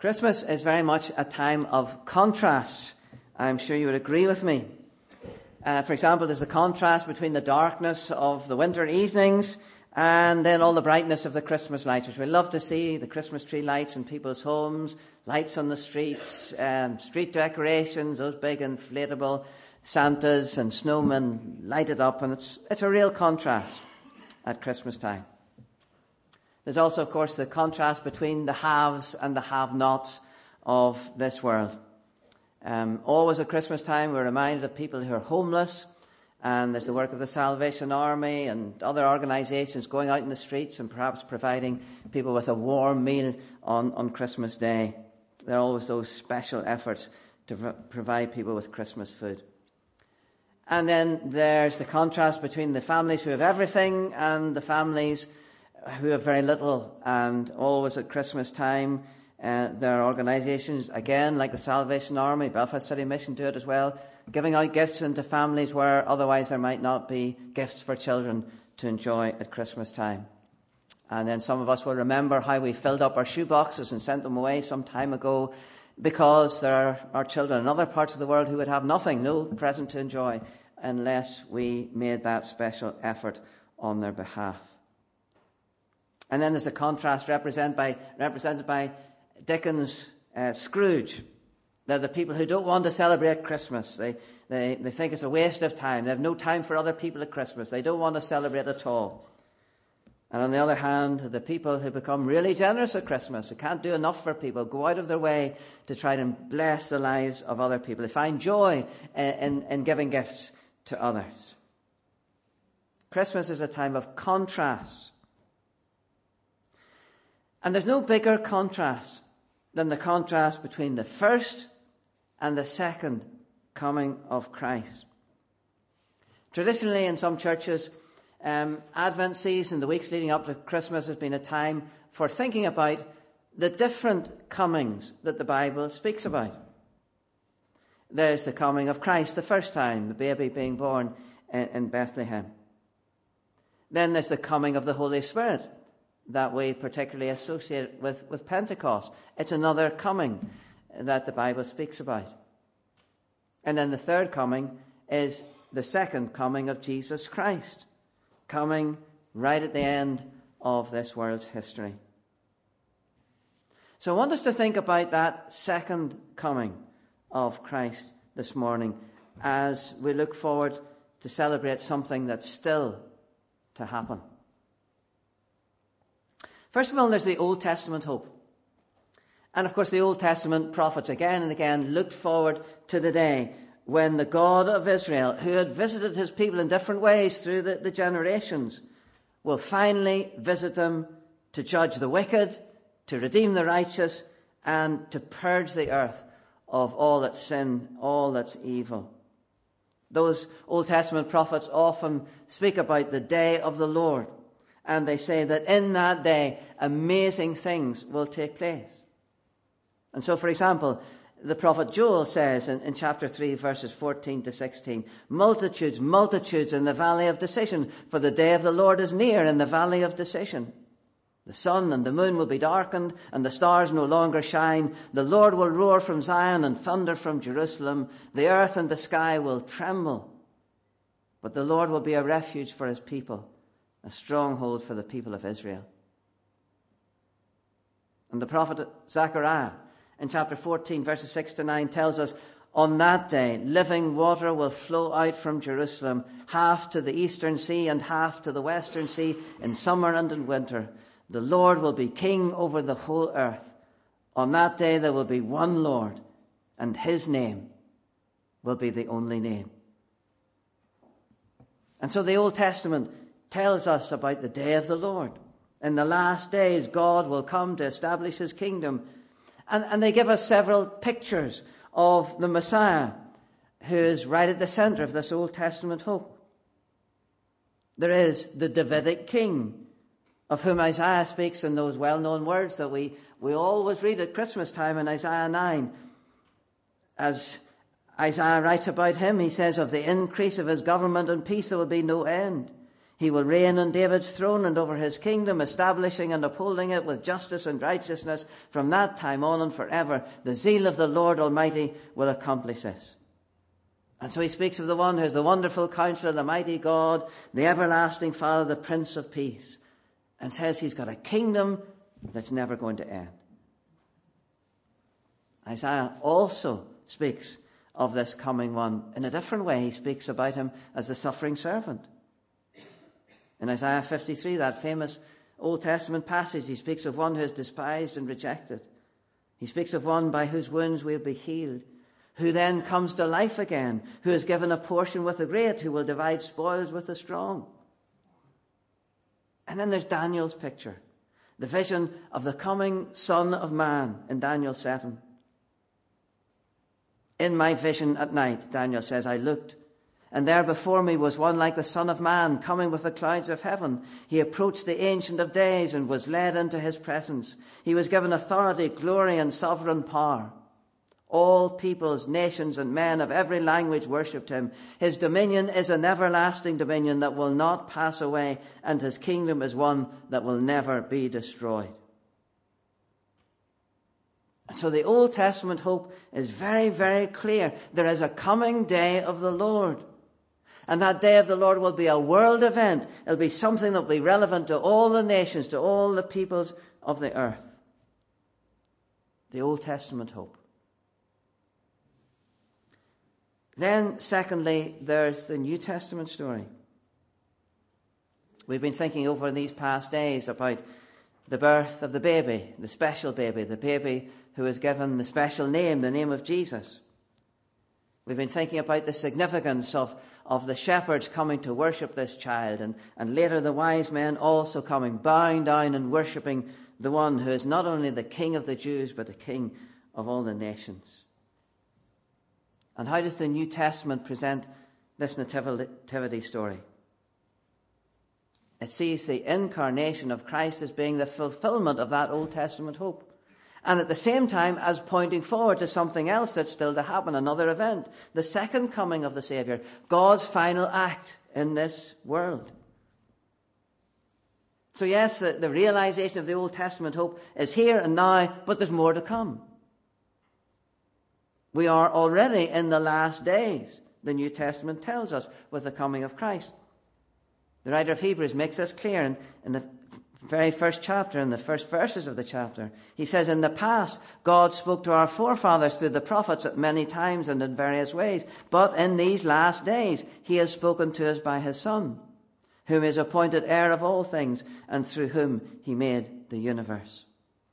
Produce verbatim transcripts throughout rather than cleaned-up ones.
Christmas is very much a time of contrast. I'm sure you would agree with me. Uh, for example, there's a contrast between the darkness of the winter evenings and then all the brightness of the Christmas lights, which we love to see, the Christmas tree lights in people's homes, lights on the streets, um, street decorations, those big inflatable Santas and snowmen lighted up, and it's, it's a real contrast at Christmas time. There's also, of course, the contrast between the haves and the have-nots of this world. Um, always at Christmas time, we're reminded of people who are homeless, and there's the work of the Salvation Army and other organisations going out in the streets and perhaps providing people with a warm meal on, on Christmas Day. There are always those special efforts to pro- provide people with Christmas food. And then there's the contrast between the families who have everything and the families who have very little. And always at Christmas time, uh, there are organisations, again, like the Salvation Army, Belfast City Mission do it as well, giving out gifts into families where otherwise there might not be gifts for children to enjoy at Christmas time. And then some of us will remember how we filled up our shoe boxes and sent them away some time ago because there are children in other parts of the world who would have nothing, no present to enjoy, unless we made that special effort on their behalf. And then there's a contrast represented by, represented by Dickens' uh, Scrooge. They're the people who don't want to celebrate Christmas. They, they, they think it's a waste of time. They have no time for other people at Christmas. They don't want to celebrate at all. And on the other hand, the people who become really generous at Christmas, who can't do enough for people, go out of their way to try to bless the lives of other people. They find joy in, in, in giving gifts to others. Christmas is a time of contrast. And there's no bigger contrast than the contrast between the first and the second coming of Christ. Traditionally, in some churches, um, Advent season, the weeks leading up to Christmas, has been a time for thinking about the different comings that the Bible speaks about. There's the coming of Christ, the first time, the baby being born in, in Bethlehem. Then there's the coming of the Holy Spirit that we particularly associate with, with Pentecost. It's another coming that the Bible speaks about. And then the third coming is the second coming of Jesus Christ, coming right at the end of this world's history. So I want us to think about that second coming of Christ this morning as we look forward to celebrate something that's still to happen. First of all, there's the Old Testament hope. And of course, the Old Testament prophets again and again looked forward to the day when the God of Israel, who had visited his people in different ways through the, the generations, will finally visit them to judge the wicked, to redeem the righteous, and to purge the earth of all its sin, all its evil. Those Old Testament prophets often speak about the day of the Lord. And they say that in that day, amazing things will take place. And so, for example, the prophet Joel says in, in chapter three, verses fourteen to sixteen, multitudes, multitudes in the valley of decision, for the day of the Lord is near in the valley of decision. The sun and the moon will be darkened, and the stars no longer shine. The Lord will roar from Zion and thunder from Jerusalem. The earth and the sky will tremble. But the Lord will be a refuge for his people, a stronghold for the people of Israel. And the prophet Zechariah, in chapter fourteen, verses six to nine, tells us, on that day, living water will flow out from Jerusalem, half to the eastern sea and half to the western sea, in summer and in winter. The Lord will be king over the whole earth. On that day, there will be one Lord, and his name will be the only name. And so the Old Testament tells us about the day of the Lord. In the last days, God will come to establish his kingdom. And, and they give us several pictures of the Messiah, who is right at the center of this Old Testament hope. There is the Davidic king, of whom Isaiah speaks in those well-known words that we, we always read at Christmas time in Isaiah nine. As Isaiah writes about him, he says, of the increase of his government and peace there will be no end. He will reign on David's throne and over his kingdom, establishing and upholding it with justice and righteousness from that time on and forever. The zeal of the Lord Almighty will accomplish this. And so he speaks of the one who is the wonderful Counselor, the mighty God, the everlasting Father, the Prince of Peace, and says he's got a kingdom that's never going to end. Isaiah also speaks of this coming one in a different way. He speaks about him as the suffering servant. In Isaiah fifty-three, that famous Old Testament passage, he speaks of one who is despised and rejected. He speaks of one by whose wounds we'll be healed, who then comes to life again, who is given a portion with the great, who will divide spoils with the strong. And then there's Daniel's picture, the vision of the coming Son of Man in Daniel seven. In my vision at night, Daniel says, I looked, and there before me was one like the Son of Man, coming with the clouds of heaven. He approached the Ancient of Days and was led into his presence. He was given authority, glory, and sovereign power. All peoples, nations, and men of every language worshipped him. His dominion is an everlasting dominion that will not pass away, and his kingdom is one that will never be destroyed. So the Old Testament hope is very, very clear. There is a coming day of the Lord. And that day of the Lord will be a world event. It'll be something that will be relevant to all the nations, to all the peoples of the earth. The Old Testament hope. Then, secondly, there's the New Testament story. We've been thinking over these past days about the birth of the baby, the special baby, the baby who is given the special name, the name of Jesus. We've been thinking about the significance of, of the shepherds coming to worship this child, and, and later the wise men also coming, bowing down and worshipping the one who is not only the King of the Jews, but the King of all the nations. And how does the New Testament present this nativity story? It sees the incarnation of Christ as being the fulfillment of that Old Testament hope. And at the same time as pointing forward to something else that's still to happen, another event, the second coming of the Saviour, God's final act in this world. So yes, the, the realization of the Old Testament hope is here and now, but there's more to come. We are already in the last days, the New Testament tells us, with the coming of Christ. The writer of Hebrews makes this clear in, in the very first chapter, in the first verses of the chapter. He says, in the past, God spoke to our forefathers through the prophets at many times and in various ways. But in these last days, he has spoken to us by his Son, whom is appointed heir of all things, and through whom he made the universe.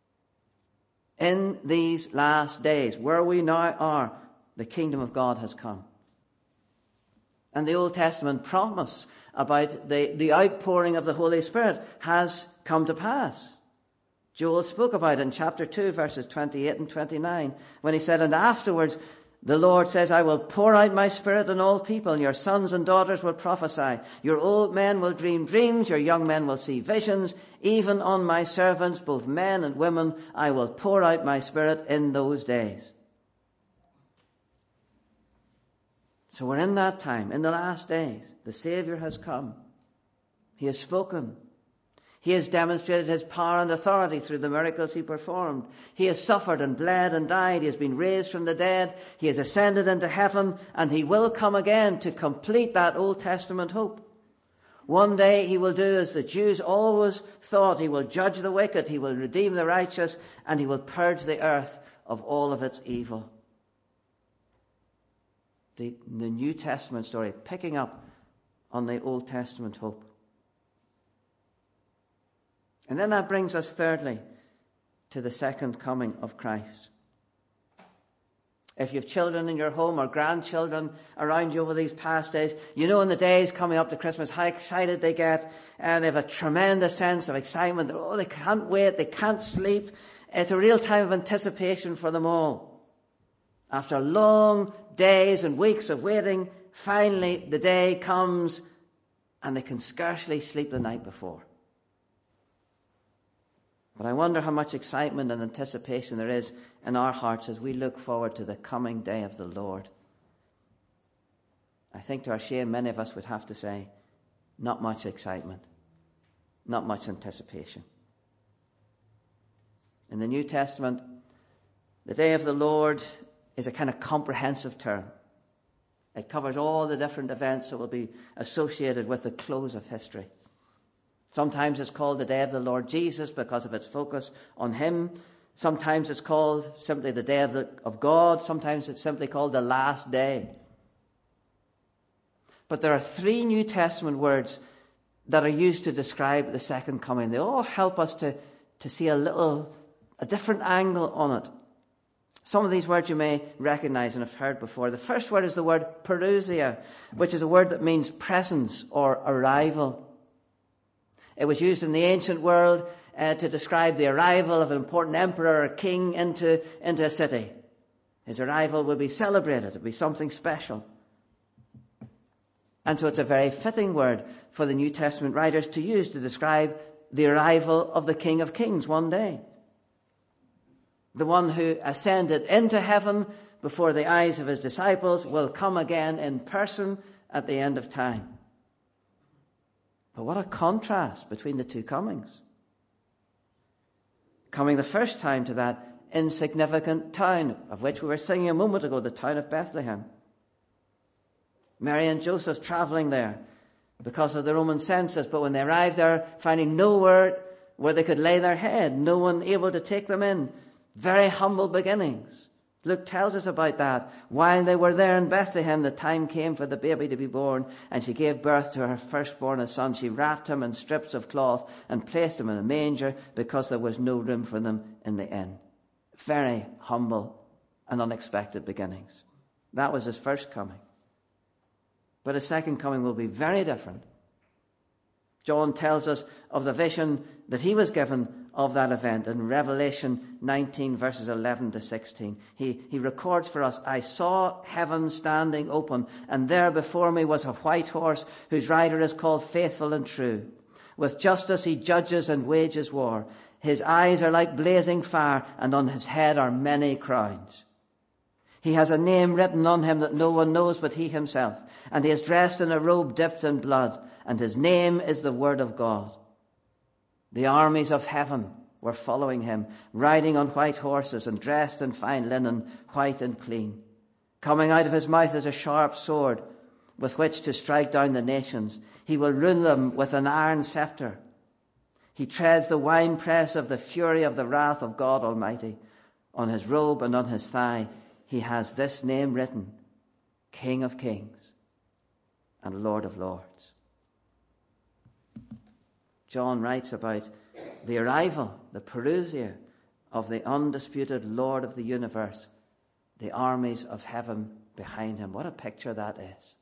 In these last days, where we now are, the kingdom of God has come. And the Old Testament promise about the, the outpouring of the Holy Spirit has come to pass. Joel spoke about it in chapter two, verses twenty-eight and twenty-nine, when he said, and afterwards the Lord says, I will pour out my Spirit on all people, and your sons and daughters will prophesy. Your old men will dream dreams, your young men will see visions. Even on my servants, both men and women, I will pour out my Spirit in those days. So we're in that time, in the last days. The Saviour has come. He has spoken. He has demonstrated his power and authority through the miracles he performed. He has suffered and bled and died. He has been raised from the dead. He has ascended into heaven, and he will come again to complete that Old Testament hope. One day he will do as the Jews always thought. He will judge the wicked. He will redeem the righteous, and he will purge the earth of all of its evil. The, the New Testament story picking up on the Old Testament hope. And then that brings us thirdly to the second coming of Christ. If you have children in your home or grandchildren around you over these past days, you know in the days coming up to Christmas how excited they get. And they have a tremendous sense of excitement. Oh, they can't wait. They can't sleep. It's a real time of anticipation for them all. After long days and weeks of waiting, finally the day comes and they can scarcely sleep the night before. But I wonder how much excitement and anticipation there is in our hearts as we look forward to the coming day of the Lord. I think to our shame, many of us would have to say, not much excitement, not much anticipation. In the New Testament, the day of the Lord is a kind of comprehensive term. It covers all the different events that will be associated with the close of history. Sometimes it's called the day of the Lord Jesus because of its focus on him. Sometimes it's called simply the day of, the, of God. Sometimes it's simply called the last day. But there are three New Testament words that are used to describe the second coming. They all help us to, to see a little, a different angle on it. Some of these words you may recognize and have heard before. The first word is the word parousia, which is a word that means presence or arrival. It was used in the ancient world uh, to describe the arrival of an important emperor or king into, into a city. His arrival would be celebrated. It would be something special. And so it's a very fitting word for the New Testament writers to use to describe the arrival of the King of Kings one day. The one who ascended into heaven before the eyes of his disciples will come again in person at the end of time. But what a contrast between the two comings. Coming the first time to that insignificant town of which we were singing a moment ago, the town of Bethlehem. Mary and Joseph travelling there because of the Roman census, but when they arrived there, finding nowhere where they could lay their head, no one able to take them in. Very humble beginnings. Luke tells us about that. While they were there in Bethlehem, the time came for the baby to be born, and she gave birth to her firstborn, a son. She wrapped him in strips of cloth and placed him in a manger because there was no room for them in the inn. Very humble and unexpected beginnings. That was his first coming. But his second coming will be very different. John tells us of the vision that he was given of that event in Revelation nineteen, verses eleven to sixteen. He, he records for us, I saw heaven standing open, and there before me was a white horse whose rider is called Faithful and True. With justice he judges and wages war. His eyes are like blazing fire, and on his head are many crowns. He has a name written on him that no one knows but he himself, and he is dressed in a robe dipped in blood, and his name is the Word of God. The armies of heaven were following him, riding on white horses and dressed in fine linen, white and clean. Coming out of his mouth is a sharp sword with which to strike down the nations. He will rule them with an iron scepter. He treads the winepress of the fury of the wrath of God Almighty. On his robe and on his thigh he has this name written, King of Kings and Lord of Lords. John writes about the arrival, the parousia of the undisputed Lord of the universe, the armies of heaven behind him. What a picture that is.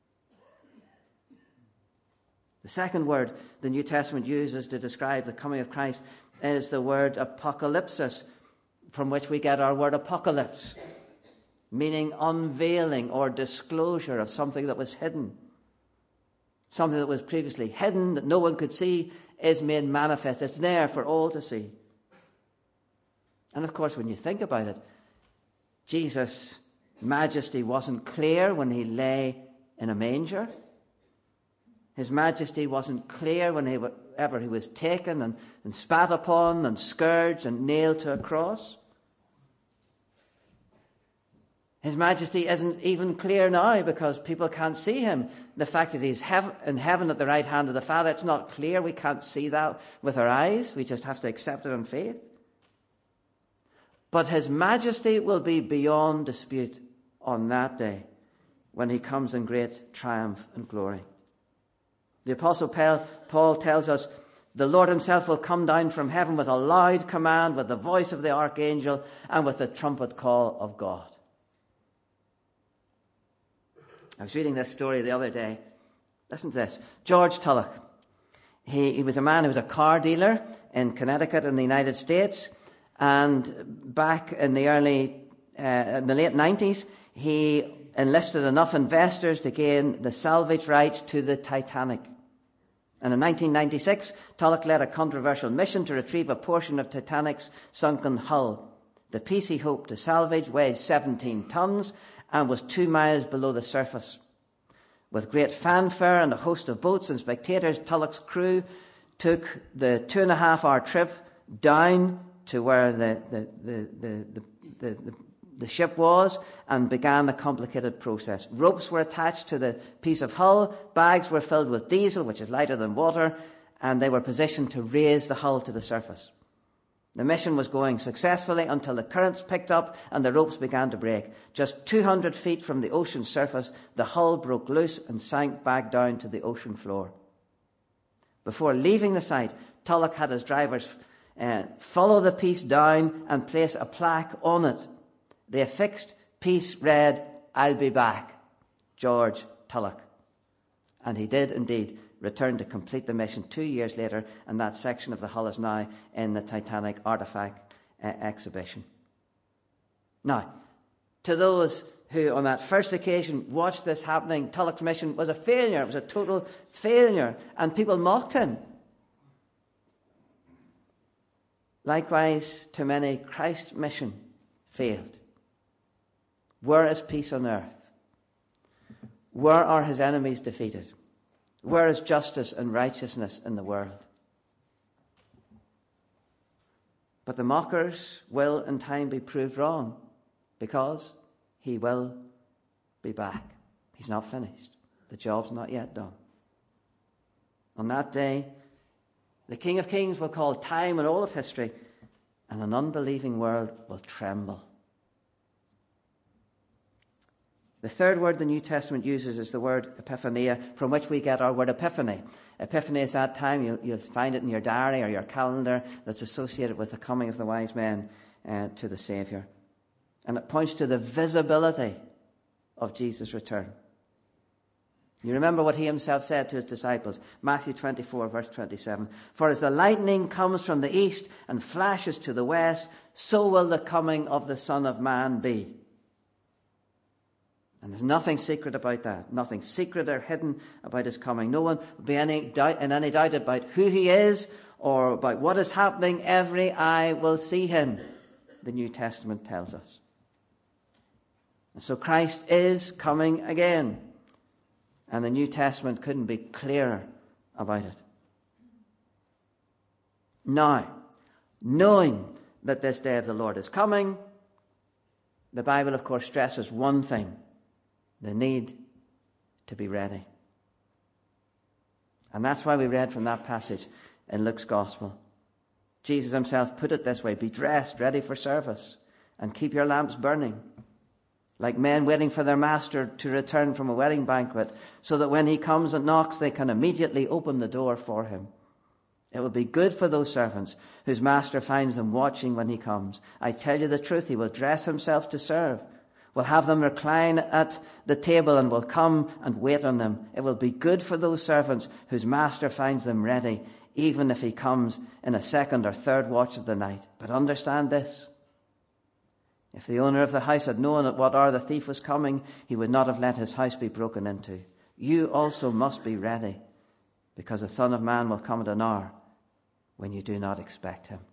The second word the New Testament uses to describe the coming of Christ is the word apocalypsis, from which we get our word apocalypse, meaning unveiling or disclosure of something that was hidden. Something that was previously hidden, that no one could see, is made manifest. It's there for all to see. And of course, when you think about it, Jesus' majesty wasn't clear when he lay in a manger. His majesty wasn't clear whenever he was taken and, and spat upon and scourged and nailed to a cross. His majesty isn't even clear now because people can't see him. The fact that he's hev- in heaven at the right hand of the Father, it's not clear. We can't see that with our eyes. We just have to accept it on faith. But his majesty will be beyond dispute on that day when he comes in great triumph and glory. The Apostle Paul tells us, the Lord himself will come down from heaven with a loud command, with the voice of the archangel, and with the trumpet call of God. I was reading this story the other day. Listen to this. George Tulloch. He, he was a man who was a car dealer in Connecticut in the United States. And back in the early, uh, in the late nineties, he enlisted enough investors to gain the salvage rights to the Titanic. And in nineteen ninety-six, Tulloch led a controversial mission to retrieve a portion of Titanic's sunken hull. The piece he hoped to salvage weighed seventeen tons and was two miles below the surface. With great fanfare and a host of boats and spectators, Tulloch's crew took the two and a half hour trip down to where the, the, the, the, the, the, the, the ship was and began the complicated process. Ropes were attached to the piece of hull, bags were filled with diesel, which is lighter than water, and they were positioned to raise the hull to the surface. The mission was going successfully until the currents picked up and the ropes began to break. Just two hundred feet from the ocean surface, the hull broke loose and sank back down to the ocean floor. Before leaving the site, Tulloch had his drivers uh, follow the piece down and place a plaque on it. The affixed piece read, "I'll be back, George Tulloch." And he did indeed return to complete the mission two years later, and that section of the hull is now in the Titanic artifact uh, exhibition. Now, to those who on that first occasion watched this happening, Tulloch's mission was a failure. It was a total failure, and people mocked him. Likewise, to many, Christ's mission failed. Where is peace on earth? Where are his enemies defeated? Where is justice and righteousness in the world? But the mockers will in time be proved wrong, because he will be back. He's not finished. The job's not yet done. On that day, the King of Kings will call time and all of history, and an unbelieving world will tremble. The third word the New Testament uses is the word epiphania, from which we get our word epiphany. Epiphany is that time, you, you'll find it in your diary or your calendar, that's associated with the coming of the wise men uh, to the Saviour. And it points to the visibility of Jesus' return. You remember what he himself said to his disciples, Matthew twenty-four, verse twenty-seven. "For as the lightning comes from the east and flashes to the west, so will the coming of the Son of Man be." And there's nothing secret about that. Nothing secret or hidden about his coming. No one will be any doubt, in any doubt about who he is or about what is happening. Every eye will see him, the New Testament tells us. And so Christ is coming again. And the New Testament couldn't be clearer about it. Now, knowing that this day of the Lord is coming, the Bible, of course, stresses one thing: the need to be ready. And that's why we read from that passage in Luke's Gospel. Jesus himself put it this way: be dressed, ready for service, and keep your lamps burning, like men waiting for their master to return from a wedding banquet, so that when he comes and knocks, they can immediately open the door for him. It will be good for those servants whose master finds them watching when he comes. I tell you the truth, he will dress himself to serve, will have them recline at the table, and will come and wait on them. It will be good for those servants whose master finds them ready, even if he comes in a second or third watch of the night. But understand this: if the owner of the house had known at what hour the thief was coming, he would not have let his house be broken into. You also must be ready, because the Son of Man will come at an hour when you do not expect him.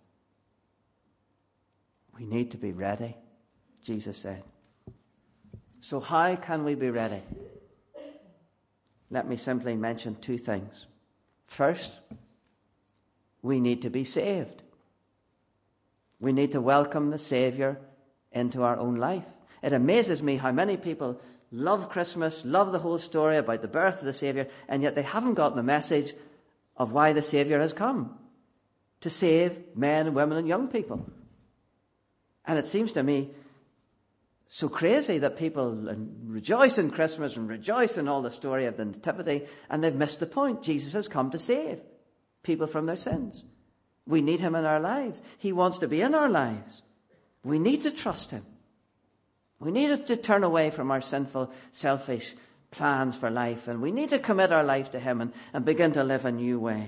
We need to be ready, Jesus said. So how can we be ready? Let me simply mention two things. First, we need to be saved. We need to welcome the Saviour into our own life. It amazes me how many people love Christmas, love the whole story about the birth of the Saviour, and yet they haven't gotten the message of why the Saviour has come: to save men and women and young people. And it seems to me so crazy that people rejoice in Christmas and rejoice in all the story of the Nativity, and they've missed the point. Jesus has come to save people from their sins. We need him in our lives. He wants to be in our lives. We need to trust him. We need to turn away from our sinful, selfish plans for life, and we need to commit our life to him and, and begin to live a new way.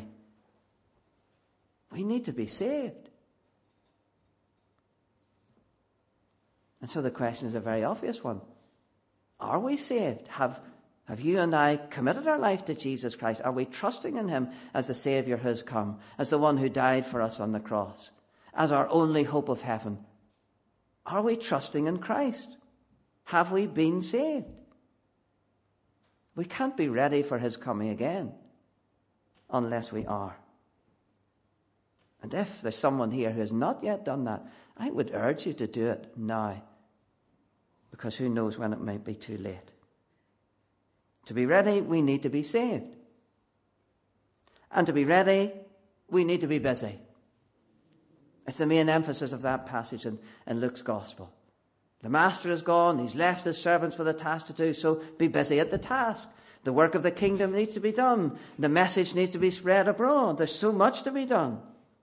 We need to be saved. And so the question is a very obvious one. Are we saved? Have, have you and I committed our life to Jesus Christ? Are we trusting in him as the Saviour who has come, as the one who died for us on the cross, as our only hope of heaven? Are we trusting in Christ? Have we been saved? We can't be ready for his coming again unless we are. And if there's someone here who has not yet done that, I would urge you to do it now, because who knows when it might be too late. To be ready, we need to be saved. And to be ready, we need to be busy. It's the main emphasis of that passage in, in Luke's Gospel. The master is gone. He's left his servants with a task to do, so be busy at the task. The work of the kingdom needs to be done. The message needs to be spread abroad. There's so much to be done.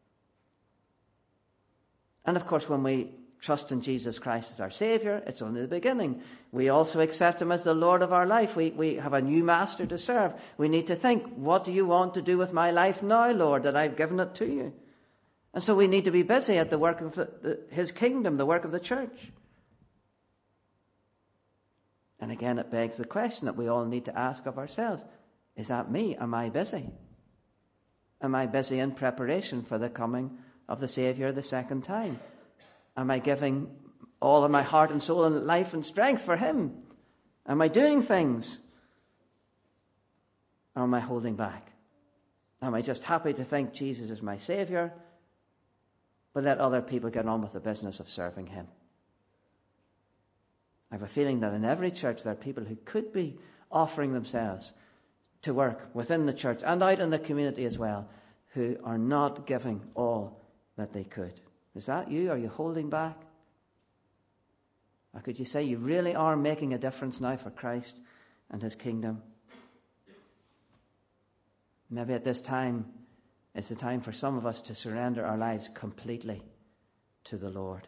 And of course, when we trust in Jesus Christ as our Saviour, it's only the beginning. We also accept him as the Lord of our life. We, we have a new master to serve. We need to think, what do you want to do with my life now, Lord, that I've given it to you? And so we need to be busy at the work of the, the, his kingdom, the work of the church. And again, it begs the question that we all need to ask of ourselves. Is that me? Am I busy? Am I busy in preparation for the coming of the Saviour the second time? Am I giving all of my heart and soul and life and strength for him? Am I doing things? Or am I holding back? Am I just happy to think Jesus is my Saviour, but let other people get on with the business of serving him? I have a feeling that in every church there are people who could be offering themselves to work within the church and out in the community as well, who are not giving all that they could. Is that you? Are you holding back? Or could you say you really are making a difference now for Christ and his kingdom? Maybe at this time, it's the time for some of us to surrender our lives completely to the Lord.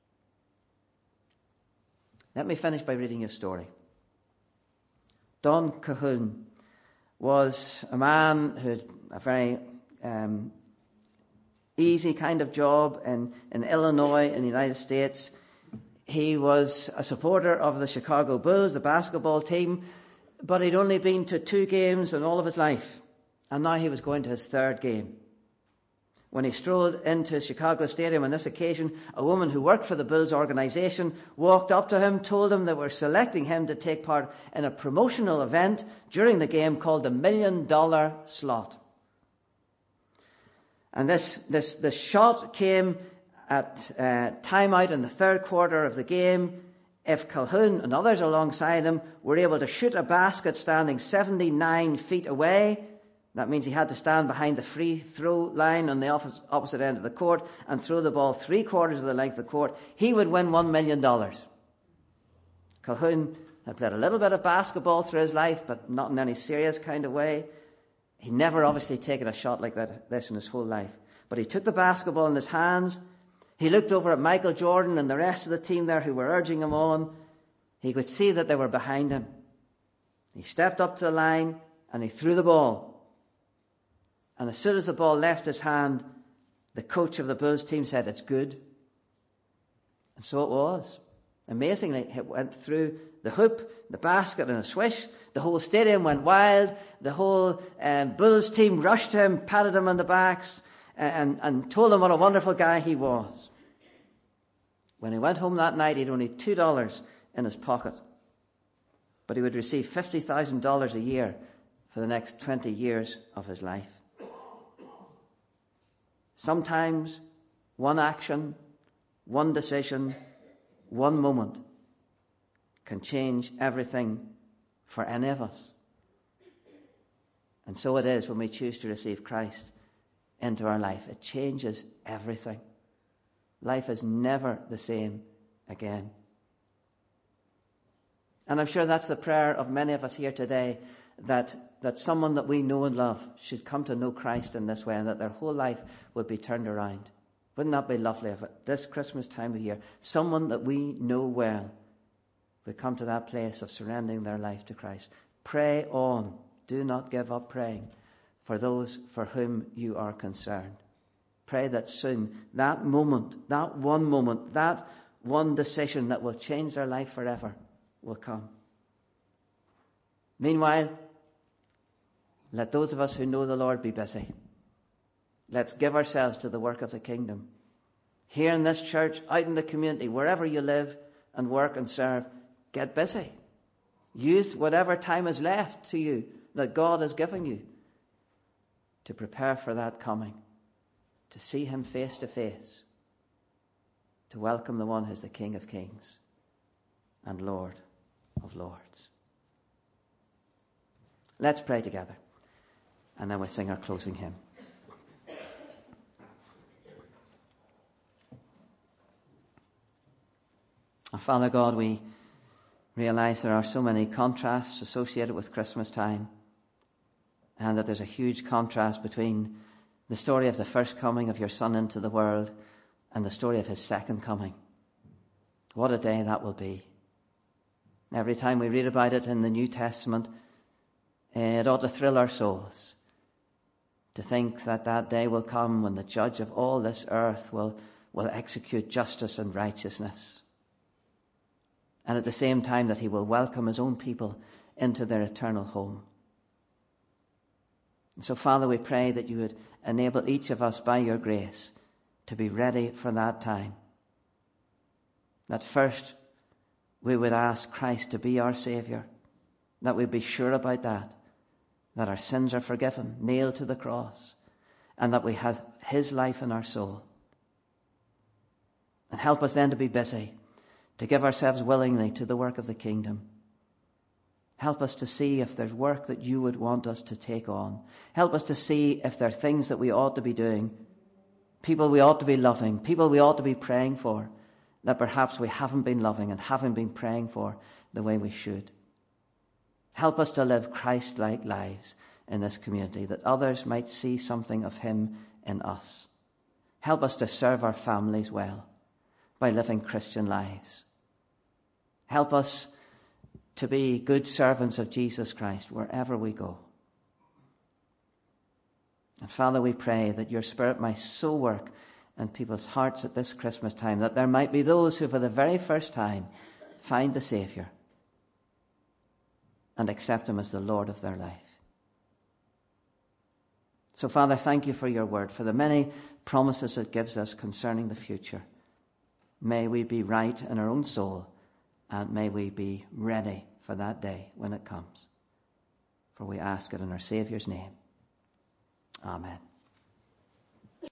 Let me finish by reading you a story. Don Cahoon was a man who had a very um, easy kind of job in, in Illinois in the United States. He was a supporter of the Chicago Bulls, the basketball team, but he'd only been to two games in all of his life. And now he was going to his third game. When he strolled into Chicago Stadium on this occasion, a woman who worked for the Bulls organization walked up to him, told him they were selecting him to take part in a promotional event during the game called the Million Dollar Slot. And this, this, this shot came at uh, time out in the third quarter of the game. If Calhoun and others alongside him were able to shoot a basket standing seventy-nine feet away, that means he had to stand behind the free throw line on the opposite end of the court and throw the ball three quarters of the length of the court, he would win one million dollars. Calhoun had played a little bit of basketball through his life, but not in any serious kind of way. He'd never obviously taken a shot like that, this in his whole life. But he took the basketball in his hands. He looked over at Michael Jordan and the rest of the team there who were urging him on. He could see that they were behind him. He stepped up to the line and he threw the ball. And as soon as the ball left his hand, the coach of the Bulls team said, "It's good." And so it was. Amazingly, it went through the hoop, the basket in a swish. The whole stadium went wild. The whole um, Bulls team rushed to him, patted him on the backs, and, and told him what a wonderful guy he was. When he went home that night, he had only two dollars in his pocket. But he would receive fifty thousand dollars a year for the next twenty years of his life. Sometimes one action, one decision, one moment can change everything for any of us. And so it is when we choose to receive Christ into our life. It changes everything. Life is never the same again. And I'm sure that's the prayer of many of us here today, that, that someone that we know and love should come to know Christ in this way, and that their whole life would be turned around. Wouldn't that be lovely if at this Christmas time of year, someone that we know well would come to that place of surrendering their life to Christ? Pray on. Do not give up praying for those for whom you are concerned. Pray that soon, that moment, that one moment, that one decision that will change their life forever will come. Meanwhile, let those of us who know the Lord be busy. Let's give ourselves to the work of the kingdom. Here in this church, out in the community, wherever you live and work and serve, get busy. Use whatever time is left to you that God has given you to prepare for that coming, to see him face to face, to welcome the one who's the King of Kings and Lord of Lords. Let's pray together, and then we'll sing our closing hymn. Our Father God, we realize there are so many contrasts associated with Christmas time, and that there's a huge contrast between the story of the first coming of your Son into the world and the story of his second coming. What a day that will be. Every time we read about it in the New Testament, it ought to thrill our souls to think that that day will come when the judge of all this earth will, will execute justice and righteousness. And at the same time that he will welcome his own people into their eternal home. And so, Father, we pray that you would enable each of us by your grace to be ready for that time. That first we would ask Christ to be our Saviour, that we'd be sure about that, that our sins are forgiven, nailed to the cross, and that we have his life in our soul. And help us then to be busy, to give ourselves willingly to the work of the kingdom. Help us to see if there's work that you would want us to take on. Help us to see if there are things that we ought to be doing, people we ought to be loving, people we ought to be praying for, that perhaps we haven't been loving and haven't been praying for the way we should. Help us to live Christ-like lives in this community, that others might see something of him in us. Help us to serve our families well by living Christian lives. Help us to be good servants of Jesus Christ wherever we go. And Father, we pray that your Spirit might so work in people's hearts at this Christmas time that there might be those who for the very first time find the Saviour and accept him as the Lord of their life. So, Father, thank you for your word, for the many promises it gives us concerning the future. May we be right in our own soul, and may we be ready for that day when it comes. For we ask it in our Saviour's name. Amen.